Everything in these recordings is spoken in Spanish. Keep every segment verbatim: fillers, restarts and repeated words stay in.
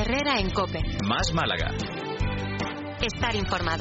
Herrera en COPE. Más Málaga. Estar informado.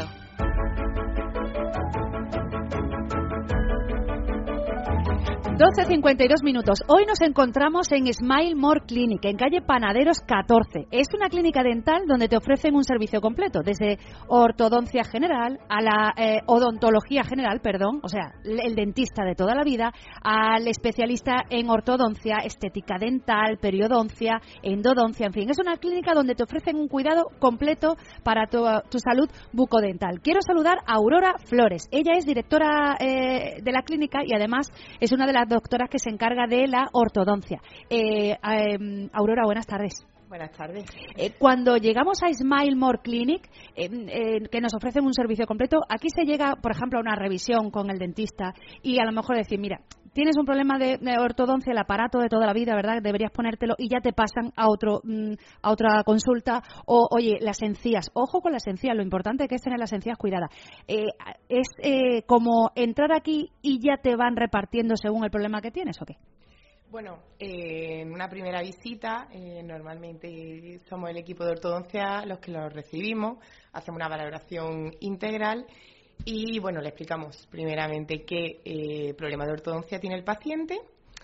doce cincuenta y dos minutos. Hoy nos encontramos en Smile More Clinic, en calle Panaderos catorce. Es una clínica dental donde te ofrecen un servicio completo, desde ortodoncia general a la eh, odontología general, perdón, o sea, el dentista de toda la vida, al especialista en ortodoncia, estética dental, periodoncia, endodoncia, en fin. Es una clínica donde te ofrecen un cuidado completo para tu, tu salud bucodental. Quiero saludar a Aurora Flores. Ella es directora eh, de la clínica y además es una de las doctoras que se encarga de la ortodoncia. Eh, eh, Aurora, buenas tardes. Buenas tardes. Eh, cuando llegamos a Smile More Clinic, eh, eh, que nos ofrecen un servicio completo, aquí se llega, por ejemplo, a una revisión con el dentista y a lo mejor decir, mira, tienes un problema de, de ortodoncia, el aparato de toda la vida, ¿verdad? Deberías ponértelo y ya te pasan a otro mm, a otra consulta. O, oye, las encías. Ojo con las encías, lo importante que es tener las encías cuidadas. Eh, ¿Es eh, como entrar aquí y ya te van repartiendo según el problema que tienes o qué? Bueno, eh, en una primera visita, eh, normalmente somos el equipo de ortodoncia los que lo recibimos, hacemos una valoración integral y, bueno, le explicamos primeramente qué eh, problema de ortodoncia tiene el paciente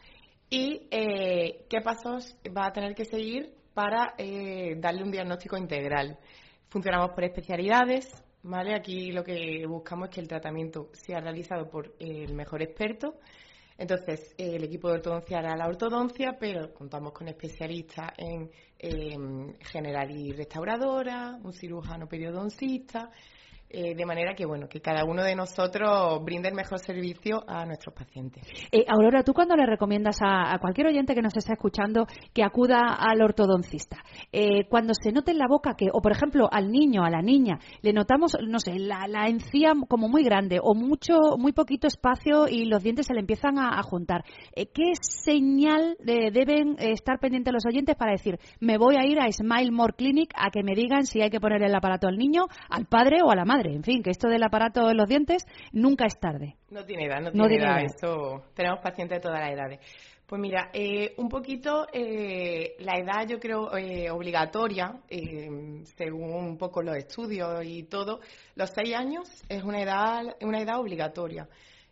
y eh, qué pasos va a tener que seguir para eh, darle un diagnóstico integral. Funcionamos por especialidades, ¿vale? Aquí lo que buscamos es que el tratamiento sea realizado por eh, el mejor experto. Entonces, eh, el equipo de ortodoncia hará la ortodoncia, pero contamos con especialistas en eh, general y restauradora, un cirujano periodoncista, eh, de manera que, bueno, que cada uno de nosotros brinde el mejor servicio a nuestros pacientes. Eh, Aurora, ¿tú cuándo le recomiendas a, a cualquier oyente que nos esté escuchando que acuda al ortodoncista? Eh, cuando se note en la boca que, o por ejemplo, al niño, a la niña, le notamos, no sé, la, la encía como muy grande o mucho, muy poquito espacio y los dientes se le empiezan a, a juntar. Eh, ¿Qué señal eh, deben eh, estar pendientes los oyentes para decir, me voy a ir a Smile More Clinic a que me digan si hay que poner el aparato al niño, al padre o a la madre? En fin, que esto del aparato en los dientes nunca es tarde. No tiene edad, no tiene, no tiene edad. edad. Eso, tenemos pacientes de todas las edades. Pues mira, eh, un poquito eh, la edad yo creo eh, obligatoria, eh, según un poco los estudios y todo, los seis años es una edad, una edad obligatoria.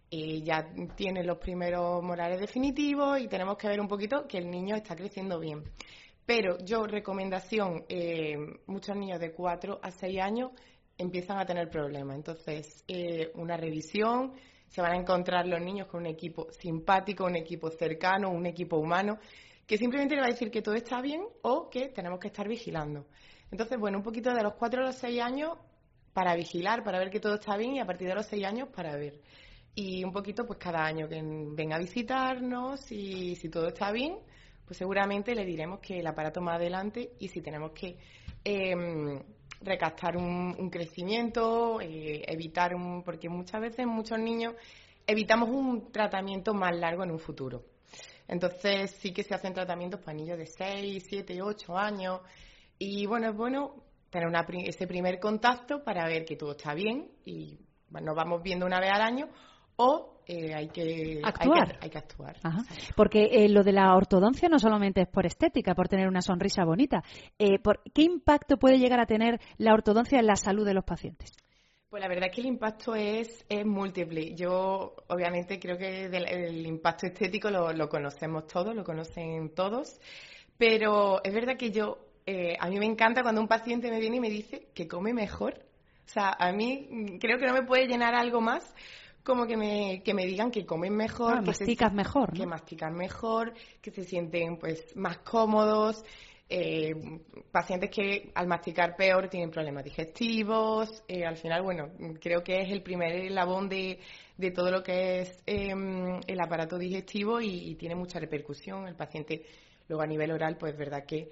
Y ya tiene los primeros molares definitivos y tenemos que ver un poquito que el niño está creciendo bien. Pero yo, recomendación, eh, muchos niños de cuatro a seis años empiezan a tener problemas. Entonces, eh, una revisión, se van a encontrar los niños con un equipo simpático, un equipo cercano, un equipo humano, que simplemente le va a decir que todo está bien o que tenemos que estar vigilando. Entonces, bueno, un poquito de los cuatro a los seis años para vigilar, para ver que todo está bien, y a partir de los seis años para ver. Y un poquito, pues cada año que venga a visitarnos y si todo está bien, pues seguramente le diremos que el aparato más adelante y si tenemos que Eh, recaptar un, un crecimiento, eh, evitar un... porque muchas veces muchos niños evitamos un tratamiento más largo en un futuro. Entonces sí que se hacen tratamientos para niños de seis, siete, ocho años y bueno, es bueno tener una, ese primer contacto para ver que todo está bien y bueno, nos vamos viendo una vez al año o eh, hay que actuar. Hay que, hay que actuar. Ajá. Porque eh, lo de la ortodoncia no solamente es por estética, por tener una sonrisa bonita. Eh, por, ¿Qué impacto puede llegar a tener la ortodoncia en la salud de los pacientes? Pues la verdad es que el impacto es, es múltiple. Yo, obviamente, creo que del, el impacto estético lo, lo conocemos todos, lo conocen todos, pero es verdad que yo, eh, a mí me encanta cuando un paciente me viene y me dice que come mejor. O sea, a mí creo que no me puede llenar algo más como que me, que me digan que comen mejor, ah, que masticas se, mejor, ¿no? que mastican mejor, que se sienten pues más cómodos. Eh, pacientes que al masticar peor tienen problemas digestivos. Eh, al final, bueno, creo que es el primer eslabón de, de todo lo que es eh, el aparato digestivo y, y tiene mucha repercusión. El paciente, luego a nivel oral, pues es verdad que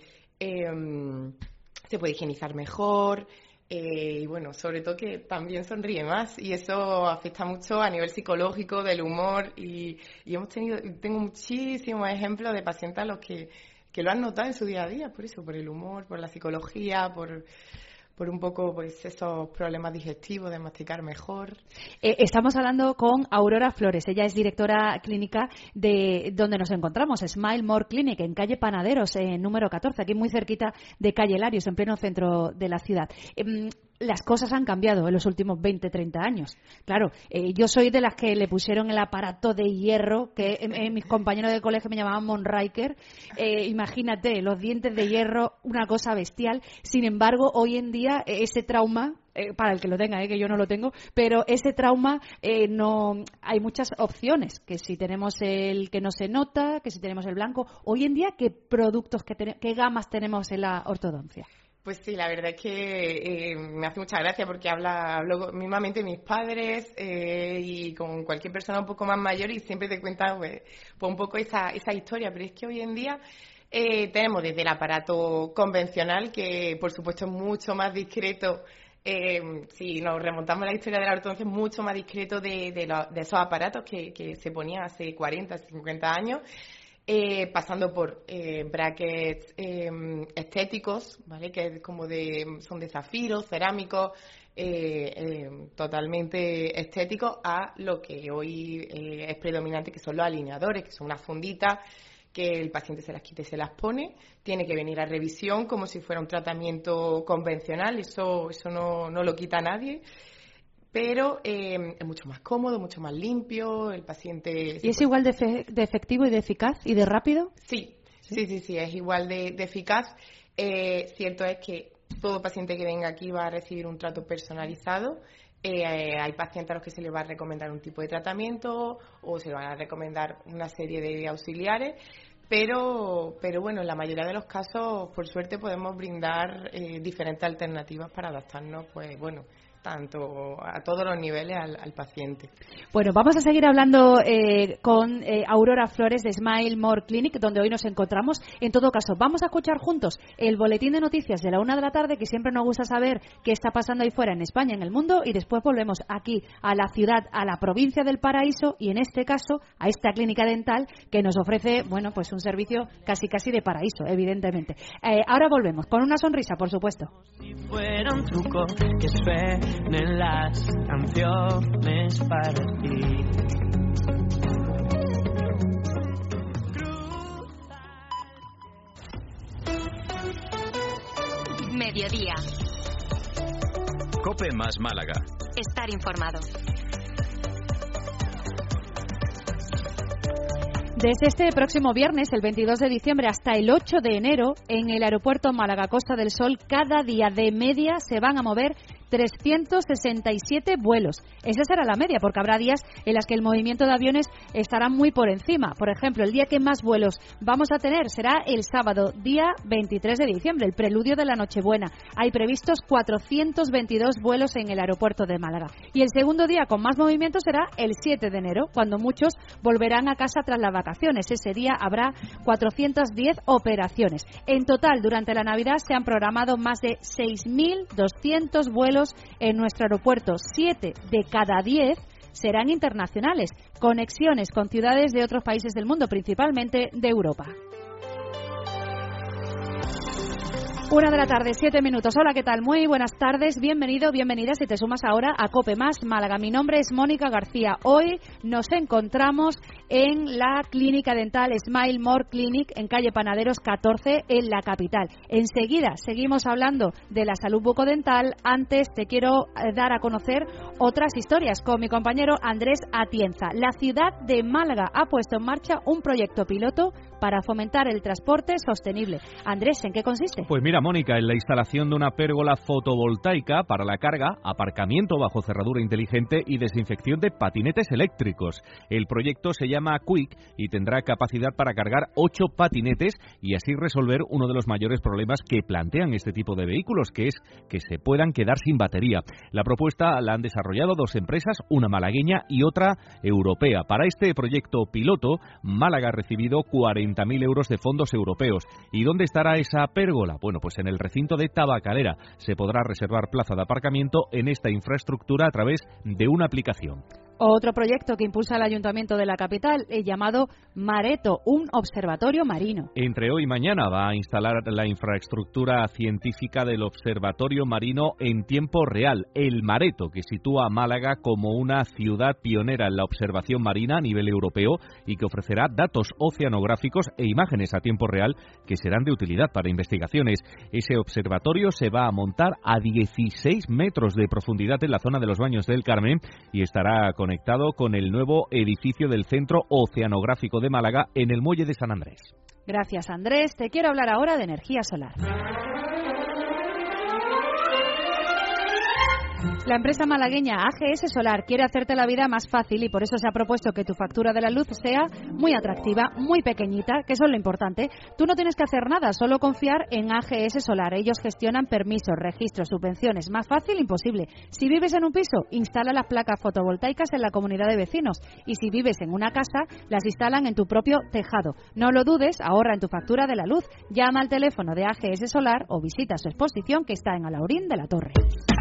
eh, se puede higienizar mejor. Eh, y bueno, sobre todo que también sonríe más y eso afecta mucho a nivel psicológico, del humor y, y hemos tenido, tengo muchísimos ejemplos de pacientes a los que, que lo han notado en su día a día, por eso, por el humor, por la psicología, por, por un poco pues esos problemas digestivos, de masticar mejor. Eh, estamos hablando con Aurora Flores. Ella es directora clínica de donde nos encontramos, Smile More Clinic, en calle Panaderos, eh, número catorce, aquí muy cerquita de calle Larios, en pleno centro de la ciudad. Eh, las cosas han cambiado en los últimos veinte, treinta años. Claro, eh, yo soy de las que le pusieron el aparato de hierro, que eh, eh, mis compañeros de colegio me llamaban Monriker. Eh, imagínate, los dientes de hierro, una cosa bestial. Sin embargo, hoy en día eh, ese trauma, eh, para el que lo tenga, eh, que yo no lo tengo, pero ese trauma eh, no, hay muchas opciones, que si tenemos el que no se nota, que si tenemos el blanco. Hoy en día, ¿qué productos, qué, ten- qué gamas tenemos en la ortodoncia? Pues sí, la verdad es que eh, me hace mucha gracia porque habla, hablo mismamente mis padres eh, y con cualquier persona un poco más mayor y siempre te cuentan pues, pues un poco esa, esa historia, pero es que hoy en día eh, tenemos desde el aparato convencional, que por supuesto es mucho más discreto, eh, si nos remontamos a la historia de la ortodoncia, es mucho más discreto de, de, lo, de esos aparatos que, que se ponían hace cuarenta, cincuenta años. Eh, pasando por eh, brackets eh, estéticos, ¿vale? Que como de, son de zafiro, cerámicos, eh, eh, totalmente estéticos, a lo que hoy eh, es predominante, que son los alineadores, que son unas funditas que el paciente se las quita y se las pone. Tiene que venir a revisión como si fuera un tratamiento convencional, eso, eso no, no lo quita nadie. Pero eh, es mucho más cómodo, mucho más limpio, el paciente... ¿Y es igual de, fe- de efectivo y de eficaz y de rápido? Sí, sí, sí, sí, es igual de, de eficaz. Eh, cierto es que todo paciente que venga aquí va a recibir un trato personalizado. Eh, hay pacientes a los que se les va a recomendar un tipo de tratamiento o se les van a recomendar una serie de auxiliares. Pero, pero bueno, en la mayoría de los casos, por suerte, podemos brindar eh, diferentes alternativas para adaptarnos, pues bueno, tanto a todos los niveles al, al paciente. Bueno, vamos a seguir hablando eh, con eh, Aurora Flores de Smile More Clinic, donde hoy nos encontramos. En todo caso, vamos a escuchar juntos el boletín de noticias de la una de la tarde, que siempre nos gusta saber qué está pasando ahí fuera en España, en el mundo, y después volvemos aquí a la ciudad, a la provincia del Paraíso, y en este caso a esta clínica dental que nos ofrece, bueno, pues un servicio casi casi de paraíso, evidentemente. Eh, ahora volvemos, con una sonrisa, por supuesto. Si fuera un truco que suenen las canciones para ti. Mediodía. COPE más Málaga. Estar informado. Desde este próximo viernes, el veintidós de diciembre, hasta el ocho de enero, en el aeropuerto Málaga Costa del Sol, cada día de media se van a mover trescientos sesenta y siete vuelos. Esa será la media, porque habrá días en las que el movimiento de aviones estará muy por encima. Por ejemplo, el día que más vuelos vamos a tener será el sábado, día veintitrés de diciembre, el preludio de la Nochebuena. Hay previstos cuatrocientos veintidós vuelos en el aeropuerto de Málaga. Y el segundo día con más movimiento será el siete de enero, cuando muchos volverán a casa tras las vacaciones. Ese día habrá cuatrocientas diez operaciones. En total, durante la Navidad se han programado más de seis mil doscientos vuelos en nuestro aeropuerto. Siete de cada diez serán internacionales, conexiones con ciudades de otros países del mundo, principalmente de Europa. Una de la tarde, siete minutos. Hola, ¿qué tal? Muy buenas tardes. Bienvenido, bienvenida si te sumas ahora a COPE Más Málaga. Mi nombre es Mónica García. Hoy nos encontramos en la clínica dental Smile More Clinic en calle Panaderos catorce en la capital. Enseguida seguimos hablando de la salud bucodental. Antes te quiero dar a conocer otras historias con mi compañero Andrés Atienza. La ciudad de Málaga ha puesto en marcha un proyecto piloto para fomentar el transporte sostenible. Andrés, ¿en qué consiste? Pues mira, Mónica, en la instalación de una pérgola fotovoltaica para la carga, aparcamiento bajo cerradura inteligente y desinfección de patinetes eléctricos. El proyecto se llama Quick y tendrá capacidad para cargar ocho patinetes y así resolver uno de los mayores problemas que plantean este tipo de vehículos, que es que se puedan quedar sin batería. La propuesta la han desarrollado dos empresas, una malagueña y otra europea. Para este proyecto piloto, Málaga ha recibido cuarenta mil euros de fondos europeos. ¿Y dónde estará esa pérgola? Bueno, pues en el recinto de Tabacalera. Se podrá reservar plaza de aparcamiento en esta infraestructura a través de una aplicación. Otro proyecto que impulsa el Ayuntamiento de la capital, el llamado Mareto, un observatorio marino. Entre hoy y mañana va a instalar la infraestructura científica del Observatorio Marino en tiempo real, el Mareto, que sitúa a Málaga como una ciudad pionera en la observación marina a nivel europeo y que ofrecerá datos oceanográficos e imágenes a tiempo real que serán de utilidad para investigaciones. Ese observatorio se va a montar a dieciséis metros de profundidad en la zona de los Baños del Carmen y estará conectado con el nuevo edificio del Centro Oceanográfico de Málaga en el Muelle de San Andrés. Gracias, Andrés. Te quiero hablar ahora de energía solar. La empresa malagueña A G S Solar quiere hacerte la vida más fácil y por eso se ha propuesto que tu factura de la luz sea muy atractiva, muy pequeñita, que eso es lo importante. Tú no tienes que hacer nada, solo confiar en A G S Solar. Ellos gestionan permisos, registros, subvenciones. Más fácil, imposible. Si vives en un piso, instala las placas fotovoltaicas en la comunidad de vecinos. Y si vives en una casa, las instalan en tu propio tejado. No lo dudes, ahorra en tu factura de la luz. Llama al teléfono de A G S Solar o visita su exposición que está en Alaurín de la Torre.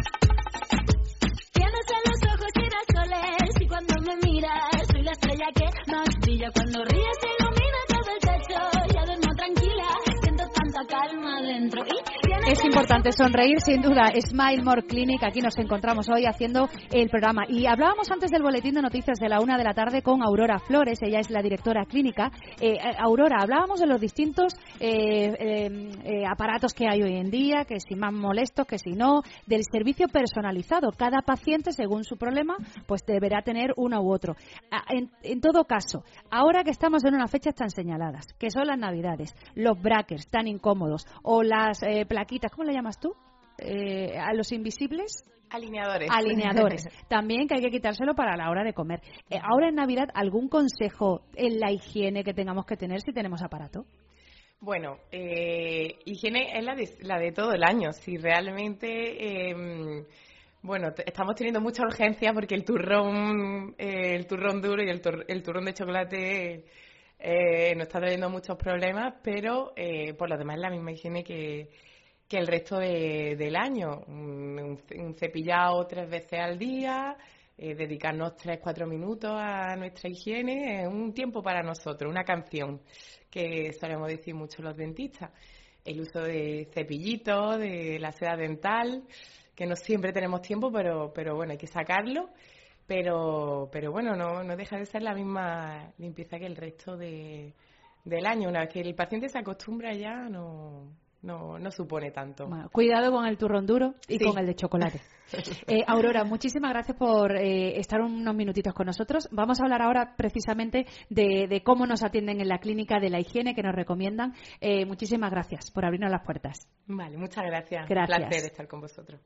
Y cuando me miras, soy la estrella que más brilla. Cuando ríes, se ilumina todo el techo. Ya duermo tranquila, siento tanta calma dentro. Y es importante sonreír, sin duda. Smile More Clinic, aquí nos encontramos hoy haciendo el programa. Y hablábamos antes del boletín de noticias de la una de la tarde con Aurora Flores, ella es la directora clínica. Eh, Aurora, hablábamos de los distintos eh, eh, eh, aparatos que hay hoy en día, que si más molestos, que si no, del servicio personalizado. Cada paciente, según su problema, pues deberá tener uno u otro. En, en todo caso, ahora que estamos en unas fechas tan señaladas, que son las Navidades, los breakers tan incómodos, o las eh, plaquitas, ¿cómo le llamas tú? Eh, a los invisibles. Alineadores. Alineadores. También que hay que quitárselo para la hora de comer. Eh, ahora en Navidad, ¿algún consejo en la higiene que tengamos que tener si tenemos aparato? Bueno, eh, higiene es la de, la de todo el año. Si realmente... Eh, Bueno, t- estamos teniendo mucha urgencia porque el turrón, eh, el turrón duro y el, tur- el turrón de chocolate eh, nos está trayendo muchos problemas, pero eh, por lo demás es la misma higiene que, que el resto de, del año. Un, un cepillado tres veces al día, eh, dedicarnos tres, cuatro minutos a nuestra higiene, es un tiempo para nosotros, una canción que solemos decir mucho los dentistas. El uso de cepillitos, de la seda dental, que no siempre tenemos tiempo, pero pero bueno, hay que sacarlo, pero pero bueno, no no deja de ser la misma limpieza que el resto de del año. Una vez que el paciente se acostumbra ya no no no supone tanto. Bueno, cuidado con el turrón duro y Sí. con el de chocolate. eh, Aurora, muchísimas gracias por eh, estar unos minutitos con nosotros. Vamos a hablar ahora precisamente de, de cómo nos atienden en la clínica, de la higiene que nos recomiendan. Eh, muchísimas gracias por abrirnos las puertas. Vale, muchas gracias. Gracias. Un placer estar con vosotros.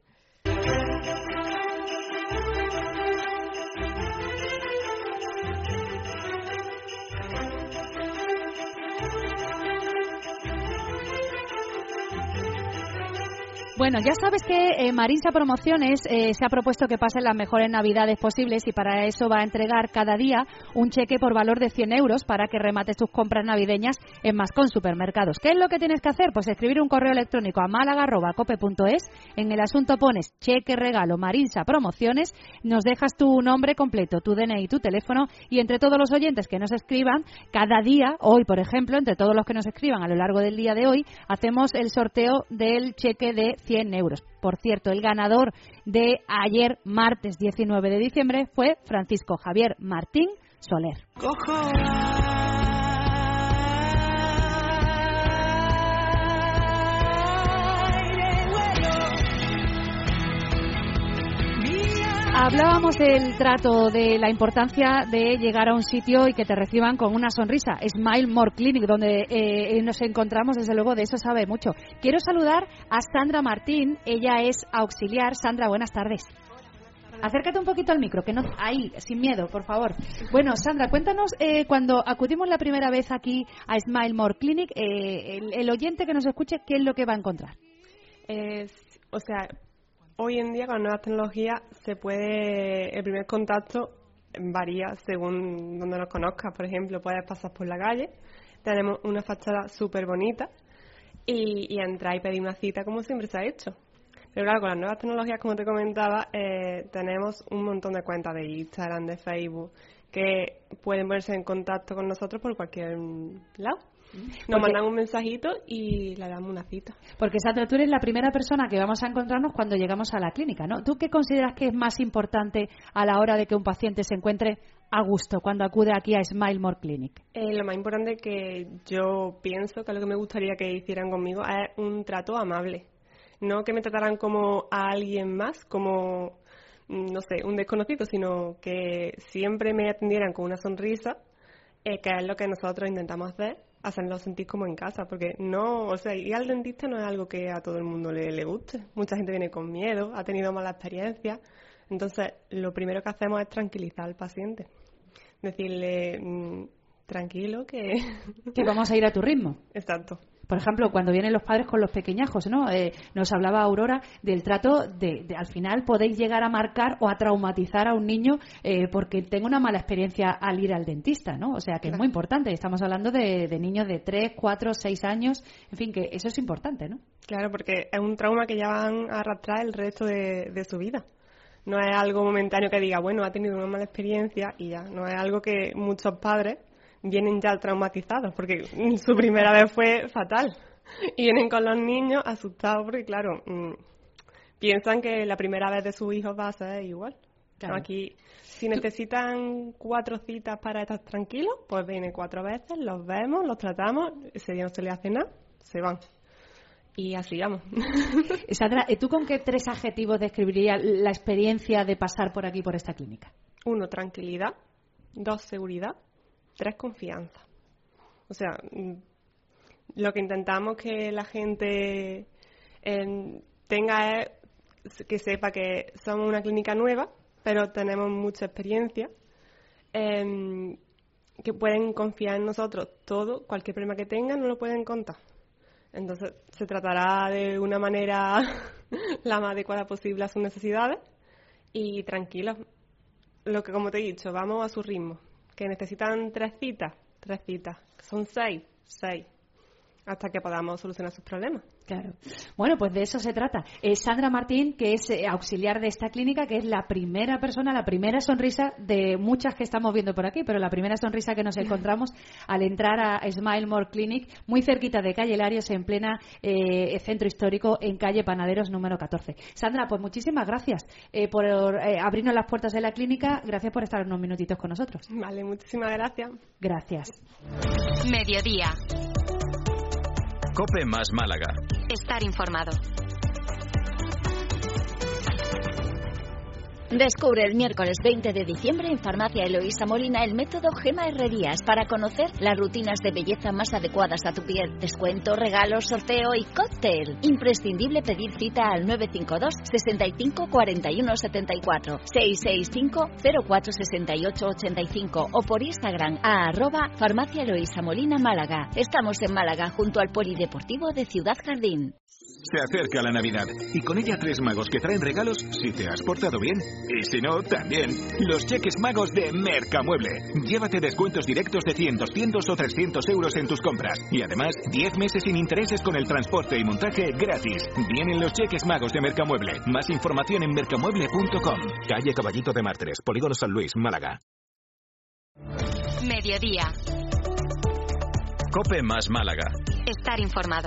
Bueno, ya sabes que eh, Marinsa Promociones eh, se ha propuesto que pasen las mejores navidades posibles y para eso va a entregar cada día un cheque por valor de cien euros para que remates tus compras navideñas en Mascón Supermercados. ¿Qué es lo que tienes que hacer? Pues escribir un correo electrónico a málaga arroba cope punto es. En el asunto pones cheque regalo Marinsa Promociones, nos dejas tu nombre completo, tu D N I, tu teléfono y entre todos los oyentes que nos escriban, cada día, hoy por ejemplo, entre todos los que nos escriban a lo largo del día de hoy, hacemos el sorteo del cheque de cien euros. Por cierto, el ganador de ayer, martes diecinueve de diciembre, fue Francisco Javier Martín Soler. Cojo Hablábamos del trato, de la importancia de llegar a un sitio y que te reciban con una sonrisa. Smile More Clinic, donde eh, nos encontramos, desde luego, de eso sabe mucho. Quiero saludar a Sandra Martín, ella es auxiliar. Sandra, buenas tardes. Acércate un poquito al micro, que no, ahí, sin miedo, por favor. Bueno, Sandra, cuéntanos, eh, cuando acudimos la primera vez aquí a Smile More Clinic, eh, el, el oyente que nos escuche, ¿qué es lo que va a encontrar? Eh, o sea, hoy en día con nuevas tecnologías se puede, el primer contacto varía según donde nos conozcas. Por ejemplo, puedes pasar por la calle, tenemos una fachada súper bonita y, y entrar y pedir una cita como siempre se ha hecho. Pero claro, con las nuevas tecnologías, como te comentaba, eh, tenemos un montón de cuentas de Instagram, de Facebook, que pueden ponerse en contacto con nosotros por cualquier lado. Nos Porque, mandan un mensajito y le damos una cita. Porque, Sandra, tú eres la primera persona que vamos a encontrarnos cuando llegamos a la clínica, ¿no? ¿Tú qué consideras que es más importante a la hora de que un paciente se encuentre a gusto cuando acude aquí a Smile More Clinic? Eh, lo más importante que yo pienso, que es lo que me gustaría que hicieran conmigo, es un trato amable. No que me trataran como a alguien más, como, no sé, un desconocido, sino que siempre me atendieran con una sonrisa, eh, que es lo que nosotros intentamos hacer, hacerlo sentir como en casa, porque no, o sea, ir al dentista no es algo que a todo el mundo le, le guste. Mucha gente viene con miedo, ha tenido mala experiencia. Entonces, lo primero que hacemos es tranquilizar al paciente. Decirle, mmm, tranquilo, que... Que vamos a ir a tu ritmo. Exacto. Por ejemplo, cuando vienen los padres con los pequeñajos, ¿no? Eh, nos hablaba Aurora del trato de, de, al final, podéis llegar a marcar o a traumatizar a un niño eh, porque tenga una mala experiencia al ir al dentista, ¿no? O sea, que claro, es muy importante. Estamos hablando de, de niños de tres, cuatro, seis años. En fin, que eso es importante, ¿no? Claro, porque es un trauma que ya van a arrastrar el resto de, de su vida. No es algo momentáneo que diga, bueno, ha tenido una mala experiencia y ya. No es algo que muchos padres vienen ya traumatizados, porque su primera vez fue fatal. Y vienen con los niños asustados porque, claro, mmm, piensan que la primera vez de su hijo va a ser igual. Claro. Aquí, si necesitan cuatro citas para estar tranquilos, pues vienen cuatro veces, los vemos, los tratamos, ese día no se le hace nada, se van. Y así vamos. Sandra, ¿tú con qué tres adjetivos describirías la experiencia de pasar por aquí, por esta clínica? Uno, tranquilidad. Dos, seguridad. Tres, confianza. O sea, lo que intentamos que la gente eh, tenga es que sepa que somos una clínica nueva, pero tenemos mucha experiencia, eh, que pueden confiar en nosotros todo, cualquier problema que tengan nos lo pueden contar. Entonces, se tratará de una manera la más adecuada posible a sus necesidades y tranquilos. Lo que, como te he dicho, vamos a su ritmo. Que necesitan tres citas, tres citas. Son seis, seis. Hasta que podamos solucionar sus problemas. Claro. Bueno, pues de eso se trata. Eh, Sandra Martín, que es eh, auxiliar de esta clínica, que es la primera persona, la primera sonrisa de muchas que estamos viendo por aquí, pero la primera sonrisa que nos encontramos al entrar a Smile More Clinic, muy cerquita de calle Larios, en plena eh, centro histórico, en calle Panaderos número catorce. Sandra, pues muchísimas gracias eh, por eh, abrirnos las puertas de la clínica. Gracias por estar unos minutitos con nosotros. Vale, muchísimas gracias. Gracias. Mediodía. COPE más Málaga. Estar informado. Descubre el miércoles veinte de diciembre en Farmacia Eloísa Molina el método Gema Herrerías para conocer las rutinas de belleza más adecuadas a tu piel. Descuento, regalos, sorteo y cóctel. Imprescindible pedir cita al nueve cinco dos, seis cinco, cuatro uno siete cuatro, seis seis cinco, cero cuatro seis ocho ocho cinco o por Instagram a arroba Farmacia Eloísa Molina Málaga. Estamos en Málaga junto al Polideportivo de Ciudad Jardín. Se acerca la Navidad y con ella tres magos que traen regalos si te has portado bien. Y si no, también. Los cheques magos de Mercamueble. Llévate descuentos directos de cien, doscientos o trescientos euros en tus compras. Y además, diez meses sin intereses con el transporte y montaje gratis. Vienen los cheques magos de Mercamueble. Más información en mercamueble punto com. Calle Caballito de Mártires, Polígono San Luis, Málaga. Mediodía. COPE más Málaga. Estar informado.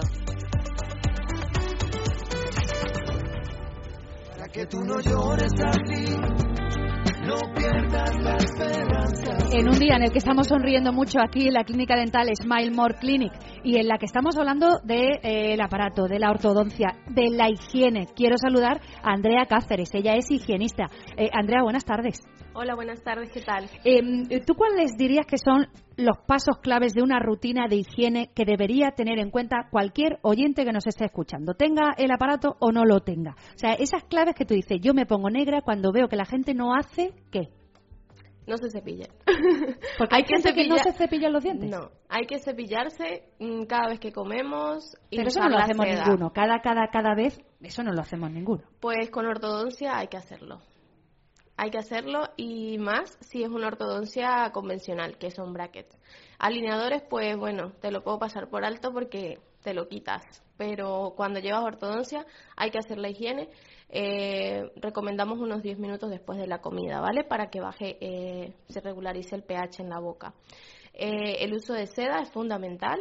Que tú no llores así, no pierdas la esperanza. En un día en el que estamos sonriendo mucho aquí en la clínica dental Smile More Clinic y en la que estamos hablando del de, eh, aparato, de la ortodoncia, de la higiene, quiero saludar a Andrea Cáceres, ella es higienista. Eh, Andrea, buenas tardes. Hola, buenas tardes, ¿qué tal? Eh, ¿Tú cuáles dirías que son los pasos claves de una rutina de higiene que debería tener en cuenta cualquier oyente que nos esté escuchando, tenga el aparato o no lo tenga? O sea, esas claves que tú dices, yo me pongo negra cuando veo que la gente no hace, ¿qué? No se cepilla. Porque hay, hay gente que no se cepilla los dientes. No, hay que cepillarse cada vez que comemos. Y pero eso no lo hacemos seda. ninguno. Cada, cada, cada vez, eso no lo hacemos ninguno. Pues con ortodoncia hay que hacerlo. Hay que hacerlo y más si es una ortodoncia convencional, que son brackets. Alineadores, pues bueno, te lo puedo pasar por alto porque te lo quitas pero cuando llevas ortodoncia hay que hacer la higiene. Eh, recomendamos unos diez minutos después de la comida, ¿vale? Para que baje, eh, se regularice el pH en la boca. Eh, el uso de seda es fundamental.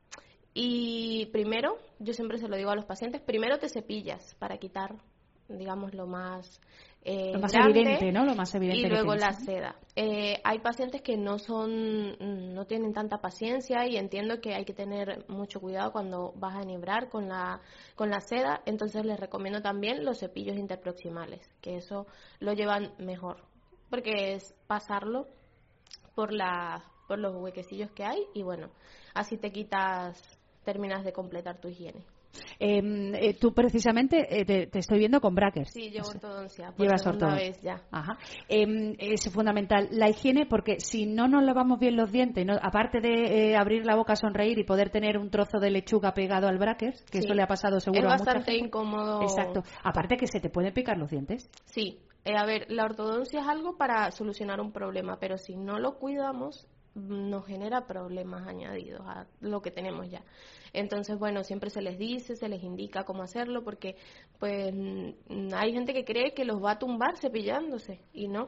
Y primero, yo siempre se lo digo a los pacientes, primero te cepillas para quitar, digamos, lo más, eh, lo más grande, evidente, ¿no? Lo más evidente y que luego tienes, la ¿no? seda. Eh, hay pacientes que no son, no tienen tanta paciencia y entiendo que hay que tener mucho cuidado cuando vas a enhebrar con la, con la seda, entonces les recomiendo también los cepillos interproximales, que eso lo llevan mejor, porque es pasarlo por la, por los huequecillos que hay y bueno, así te quitas, terminas de completar tu higiene. Eh, eh, tú precisamente eh, te, te estoy viendo con brackers. Sí, llevo ortodoncia por Llevas segunda ortodoncia. vez ya. Ajá. Eh, es fundamental la higiene porque si no nos lavamos bien los dientes, ¿no? Aparte de eh, abrir la boca, sonreír y poder tener un trozo de lechuga pegado al brackers, que Sí. eso le ha pasado seguro Es a mucha bastante gente. incómodo. Exacto. Aparte que se te pueden picar los dientes. Sí, eh, a ver, la ortodoncia es algo para solucionar un problema, pero si no lo cuidamos nos genera problemas añadidos a lo que tenemos ya. Entonces, bueno, siempre se les dice, se les indica cómo hacerlo, porque pues hay gente que cree que los va a tumbar cepillándose y no.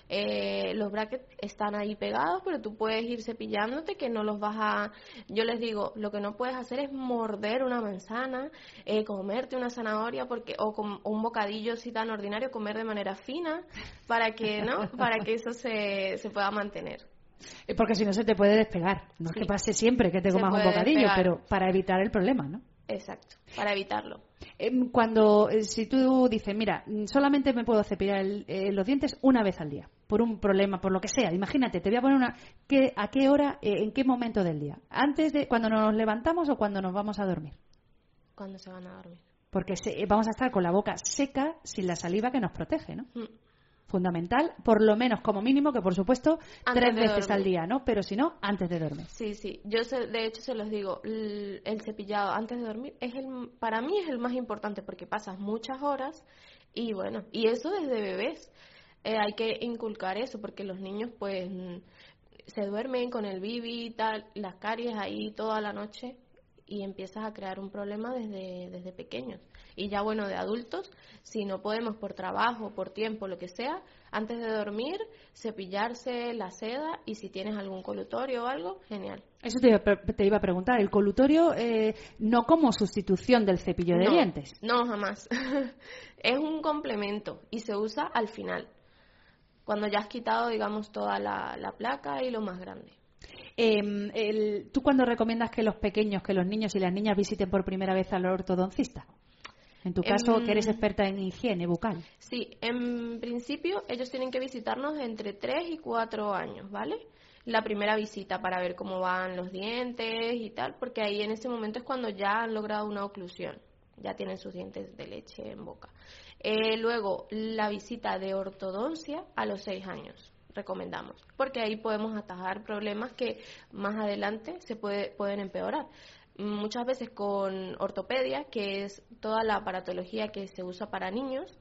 Eh, los brackets están ahí pegados, pero tú puedes ir cepillándote, que no los vas a... Yo les digo, lo que no puedes hacer es morder una manzana, eh, comerte una zanahoria, porque o, com, o un bocadillo así tan ordinario, comer de manera fina, para que no, para que eso se, se pueda mantener. Porque si no se te puede despegar. No Sí. es que pase siempre que te Se comas un puede bocadillo, despegar. pero para evitar el problema, ¿no? Exacto, para evitarlo. Eh, Cuando, eh, si tú dices, mira, mm, solamente me puedo cepillar el- eh, los dientes una vez al día, por un problema, por lo que sea. Imagínate, te voy a poner una, ¿qué, ¿a qué hora, eh, en qué momento del día? ¿Antes de cuando nos levantamos o cuando nos vamos a dormir? Cuando se van a dormir. Porque se- eh, vamos a estar con la boca seca sin la saliva que nos protege, ¿no? Mm. Fundamental, por lo menos como mínimo, que por supuesto Antes tres de veces dormir. al día, ¿no? Pero si no, antes de dormir. Sí, sí. Yo se- de hecho se los digo, el, el cepillado antes de dormir es el, para mí es el más importante porque pasas muchas horas y bueno, y eso desde bebés. Eh, hay que inculcar eso porque los niños pues mm, se duermen con el bibi y tal, las caries ahí toda la noche y empiezas a crear un problema desde, desde pequeños. Y ya bueno, de adultos, si no podemos por trabajo, por tiempo, lo que sea, antes de dormir, cepillarse la seda y si tienes algún colutorio o algo, genial. Eso te iba, a pre- te iba a preguntar. El colutorio eh, no como sustitución del cepillo de no, dientes. No, jamás. Es un complemento y se usa al final, cuando ya has quitado, digamos, toda la, la placa y lo más grande. Eh, el- ¿Tú cuándo recomiendas que los pequeños, que los niños y las niñas visiten por primera vez al ortodoncista? En tu caso, Em, que eres experta en higiene bucal. Sí, en principio ellos tienen que visitarnos de entre tres y cuatro años, ¿vale? La primera visita para ver cómo van los dientes y tal, porque ahí en ese momento es cuando ya han logrado una oclusión, ya tienen sus dientes de leche en boca. Eh, luego, la visita de ortodoncia a los seis años, recomendamos, porque ahí podemos atajar problemas que más adelante se puede, pueden empeorar. Muchas veces con ortopedia, que es toda la aparatología que se usa para niños,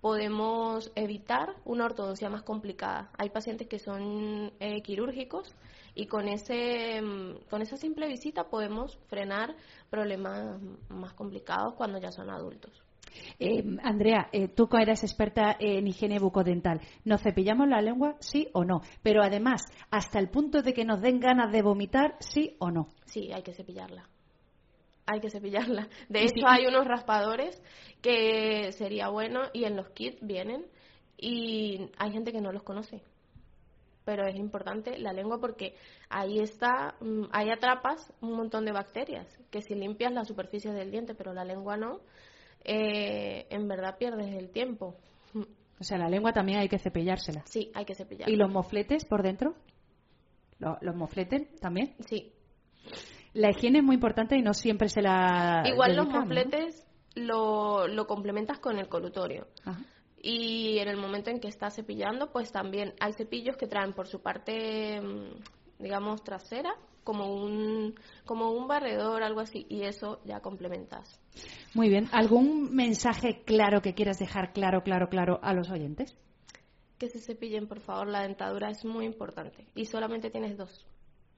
podemos evitar una ortodoncia más complicada. Hay pacientes que son eh, quirúrgicos y con ese con esa simple visita podemos frenar problemas más complicados cuando ya son adultos. Eh, Andrea, eh, tú que eres experta en higiene bucodental, ¿nos cepillamos la lengua, sí o no? Pero además, hasta el punto de que nos den ganas de vomitar, sí o no. Sí, hay que cepillarla. Hay que cepillarla. De Y hecho, si- hay unos raspadores que sería bueno y en los kits vienen y hay gente que no los conoce. Pero es importante la lengua porque ahí está, mm, ahí atrapas un montón de bacterias que si limpias la superficie del diente, pero la lengua no, eh, en verdad pierdes el tiempo. O sea, la lengua también hay que cepillársela. Sí, hay que cepillarla. ¿Y los mofletes por dentro? ¿Lo- ¿Los mofletes también? Sí. La higiene es muy importante y no siempre se la Igual los dedicamos, ¿no? mofletes lo, lo complementas con el colutorio. Ajá. Y en el momento en que estás cepillando, pues también hay cepillos que traen por su parte, mm, digamos, trasera, como un, como un barredor, algo así, y eso ya complementas. Muy bien. ¿Algún mensaje claro que quieras dejar claro, claro, claro a los oyentes? Que se cepillen, por favor, la dentadura es muy importante. Y solamente tienes dos.